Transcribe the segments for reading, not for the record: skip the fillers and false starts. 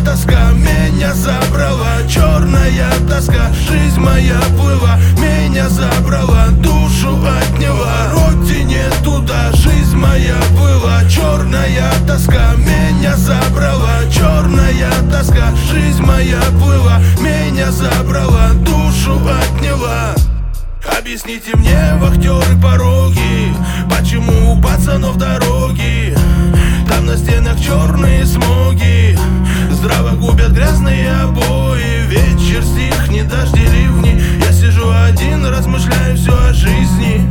тоска меня забрала, черная тоска, жизнь моя плыла, меня забрала, душу отняла, родине туда, жизнь моя плыла, черная тоска меня забрала, черная тоска, жизнь моя плыла, меня забрала, душу отняла. Объясните мне, вахтеры пороги, почему у пацанов дороги, там на стенах черные смоги, здраво губят грязные обои. Вечер стихнет, дожди, ливни, я сижу один, размышляю все о жизни.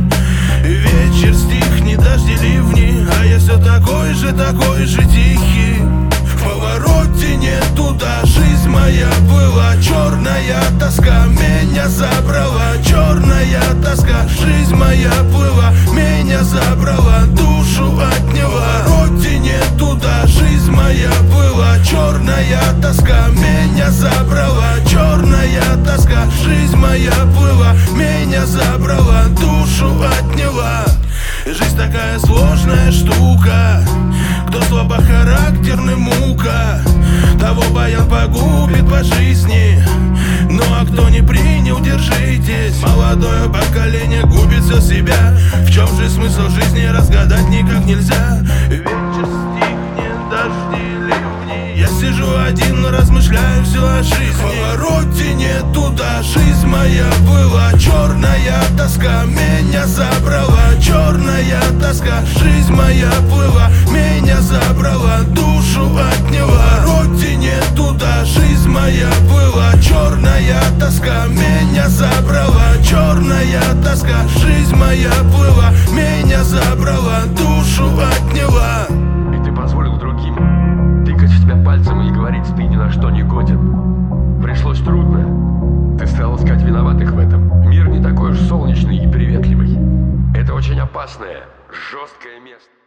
Вечер стихнет, дожди, ливни, а я все такой же тихий. В повороте не туда, жизнь моя плыла, черная тоска меня забрала, черная тоска, жизнь моя плыла, меня забрала, душу отняла. В повороте не туда, жизнь моя плыла, черная тоска меня забрала, черная тоска, жизнь моя плыла, меня забрала, душу отняла. Жизнь такая сложная штука, кто слабохарактерный, мука, того баян погубит по жизни. Ну а кто не принял, держитесь, молодое поколение губит все себя. В чем же смысл жизни, разгадать никак нельзя. Вечер стихнет, дожди, ливни, я сижу один, размышляю все о жизни. В повороте не туда, жизнь моя плыла, черная тоска меня забрала, черная тоска, жизнь моя плыла, меня забрала, душу отняла. В повороте не туда, жизнь моя плыла, черная тоска меня забрала, черная тоска, жизнь моя плыла, меня забрала, душу отняла. И ты позволил другим тыкать в тебя пальцем и говорить, ты ни на что не годен. Пришлось трудно, ты стал искать виноватых в этом. Мир не такой уж солнечный и приветливый. Это очень опасное, жесткое место.